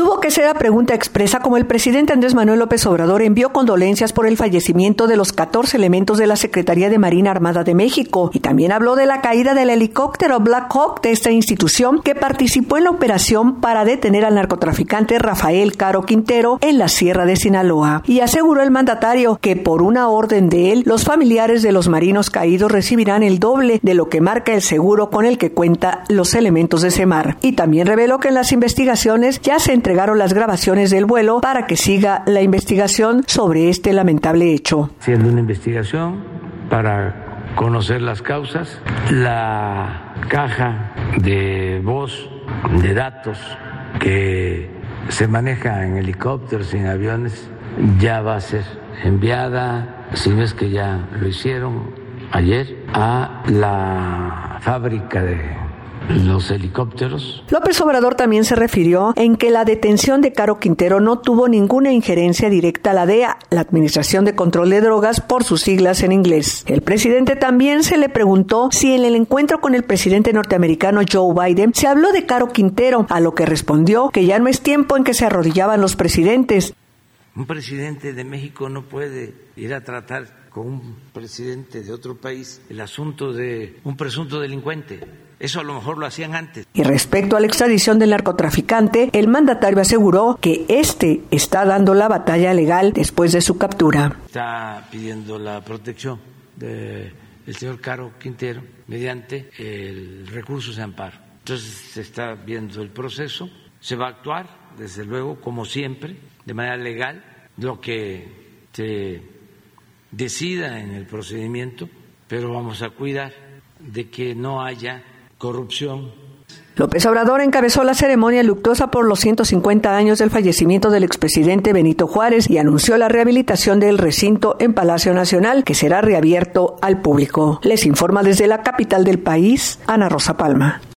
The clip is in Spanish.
Tuvo que ser a pregunta expresa como el presidente Andrés Manuel López Obrador envió condolencias por el fallecimiento de los 14 elementos de la Secretaría de Marina Armada de México y también habló de la caída del helicóptero Black Hawk de esta institución que participó en la operación para detener al narcotraficante Rafael Caro Quintero en la Sierra de Sinaloa. Y aseguró el mandatario que por una orden de él, los familiares de los marinos caídos recibirán el doble de lo que marca el seguro con el que cuenta los elementos de Semar. Y también reveló que en las investigaciones ya se entregaron las grabaciones del vuelo para que siga la investigación sobre este lamentable hecho. Haciendo una investigación para conocer las causas, la caja de voz, de datos que se maneja en helicópteros y en aviones ya va a ser enviada, si no es que ya lo hicieron ayer, a la fábrica de los helicópteros. López Obrador también se refirió en que la detención de Caro Quintero no tuvo ninguna injerencia directa a la DEA, la Administración de Control de Drogas, por sus siglas en inglés. El presidente también se le preguntó si en el encuentro con el presidente norteamericano Joe Biden se habló de Caro Quintero, a lo que respondió que ya no es tiempo en que se arrodillaban los presidentes. Un presidente de México no puede ir a tratar con un presidente de otro país el asunto de un presunto delincuente. Eso a lo mejor lo hacían antes. Y respecto a la extradición del narcotraficante, el mandatario aseguró que este está dando la batalla legal después de su captura. Está pidiendo la protección del señor Caro Quintero mediante el recurso de amparo. Entonces se está viendo el proceso, se va a actuar, desde luego, como siempre, de manera legal, lo que se decida en el procedimiento, pero vamos a cuidar de que no haya corrupción. López Obrador encabezó la ceremonia luctuosa por los 150 años del fallecimiento del expresidente Benito Juárez y anunció la rehabilitación del recinto en Palacio Nacional, que será reabierto al público. Les informa desde la capital del país, Ana Rosa Palma.